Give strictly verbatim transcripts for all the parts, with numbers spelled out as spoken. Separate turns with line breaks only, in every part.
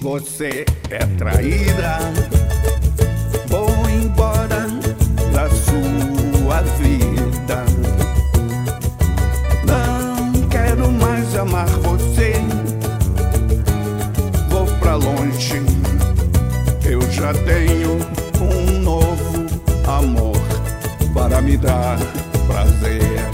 Você é traíra, vou embora da sua vida. Não quero mais amar você, vou pra longe. Eu já tenho um novo amor para me dar prazer.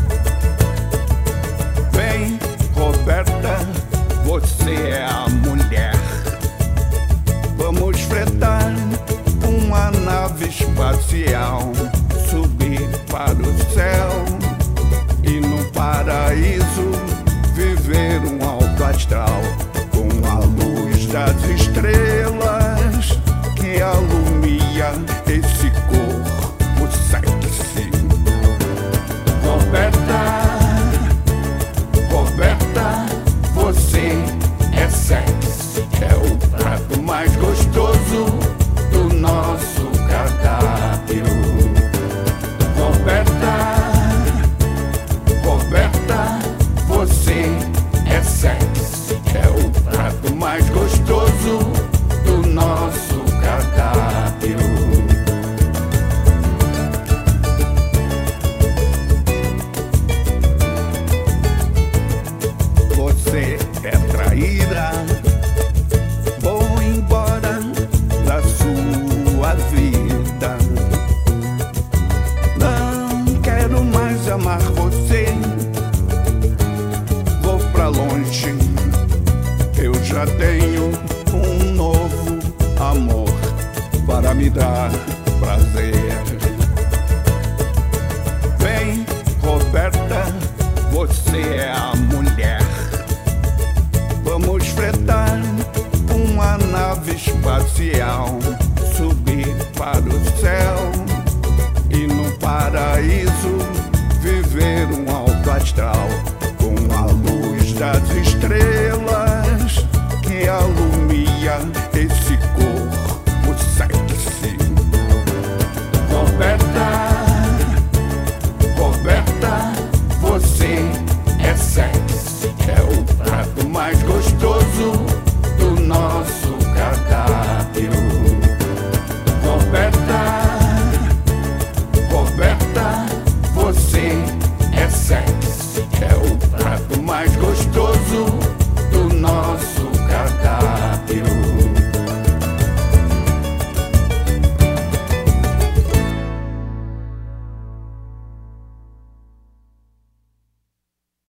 Vem, Roberta, você é a mulher. Vamos fretar uma nave espacial, subir para o céu e no paraíso viver um alto astral, com a luz das estrelas que alumia esse corpo sexy. Roberta, Roberta, você é sexy, é o prato mais gostoso do nosso cardápio. Roberta, Roberta, você é sexy, é o prato mais gostoso do nosso cardápio. Você é traíra, vou embora da sua vida. Não quero mais amar você, vou pra longe. Eu já tenho um novo amor para me dar prazer. Vem, Roberta, você é a mulher. Vamos fretar uma nave espacial,